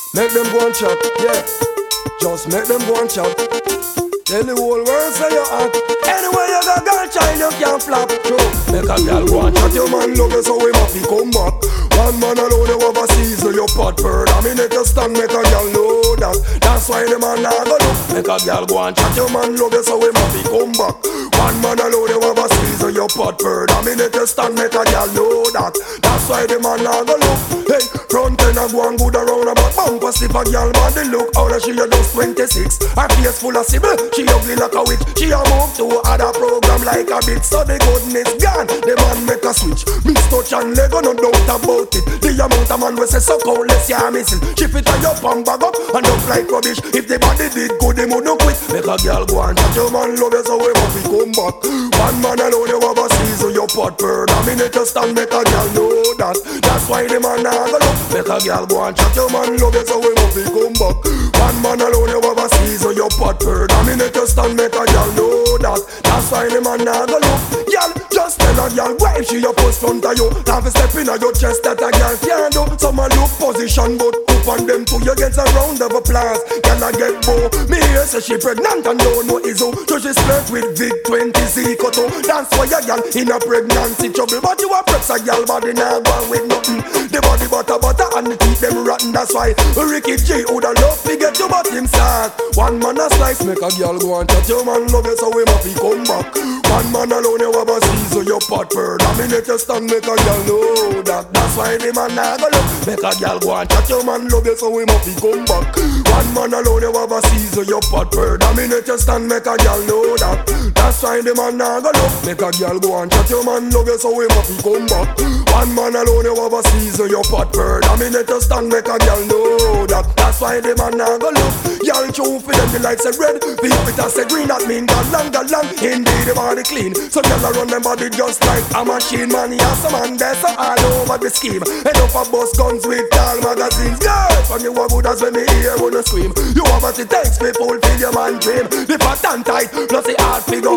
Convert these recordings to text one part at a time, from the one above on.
Make them go and chat, yeah. Just make them go and chat. Tell the whole world say you're hot. Anyway you got girl child you can't flap. True. Make a girl go and chat. Your man love you so him happy come back. One man alone you overseas so you pot bird. I mean make you stand make a girl know that. That's why the man not go look. Make a girl go and chat. Your man love you so him happy come back. One man alone you overseas so you pot bird. I mean make you stand make a girl know that. That's why the man not go look. Hey, front end a go and good around about bumper slip a girl body look. How she a just 26. Her face full of sibble. She ugly like a witch. She a move to other program like a bit. So the goodness gone. The man make a switch. Miss touch and Lego no doubt about it. The amount of man we say so countless you are missing. She fit on your pump bag up and up like rubbish. If the body did good, they would not quit. Make a girl go and chat. Your man love you so we must come back. One man alone you overseas so you pot bird. I mean it just stand make a girl know that. That's why the man not go look. Make a girl go and chat. Your man love you so we must come back. One man alone you overseas so you pot bird. I mean it just stand make a girl know that. That's why the man not go look. Girl, just tell a girl why she a post front of you. Have a step in your chest that a girl can't do. Some a look position but up on them too. You get a round of applause. Girl a get bow. Me hear say she pregnant and don't know is who. So she flirt with Vic 20 Zico. That's why a girl in a pregnancy trouble. But you a preps a girl body now go with nothing. The body butter and the teeth them rotten. That's why Ricky G woulda love to get you but him sad. One man a slice make a girl go and chat. Your man love you so him happy come back. One man alone you overseas so you pot bird. I mean it you stand make a girl know that. That's why the man not go look. Make a girl go and chat. Your man love you so him happy come back. One man alone you overseas so you pot bird. I mean it you stand make a girl know that. That's why the man not go look. Make a girl go and chat. Your man love you so him happy come back. One man alone you overseas so you pot bird. I mean it you stand make a girl know that. That's why the man not go look. Girl true for them the lights say red. People it say green that mean got long. Indeed the body clean. So girl a run them body just like a machine. Man he has some man there so all over the scheme. Enough of bust guns with all magazines. Girl from you a good as when me hear wanna scream. You have what it takes to fulfill your man dream. The fat and tight plus the hard figure.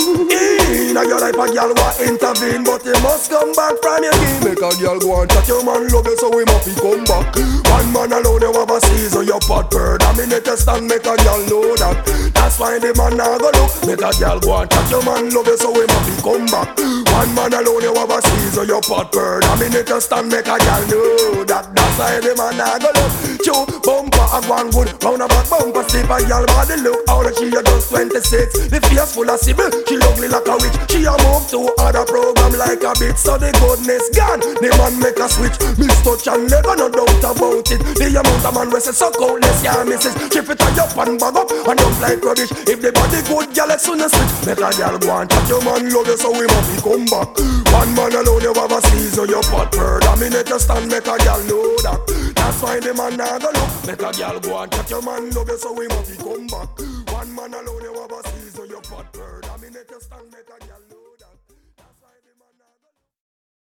In a your life a girl want intervene. But you must come back from your game. Make a girl go and chat. Your man love you so he must be come back. One man alone you overseas so you pot bird. I mean it just stand make a girl know that. That's why the man now go look. Make a girl go and chat. Your man love you so he must be come back. One man alone you overseas so you pot bird. I mean it just stand make a girl know that. That's why the man now go look. Chew bumper a go and good. Round about bumper slip a girl body look. How that she a just 26. The face full of sibble. She ugly like a witch. She a move to other program like a bit. So the goodness gone. The man make a switch. Miss touch and never no doubt about it. The amount of man we say so countless yeah misses. She fit on up and bag up and up like rubbish. If the body good girl as soon as switch. Make a girl go and chat. Your man love you so we must be come back. One man alone you overseas so you pot bird. I mean it just stand make a girl know that. That's why the man now go look. Make a girl go and chat. Your man love you so we must be come back. One man alone you overseas so you pot bird. I mean it just stand make a girl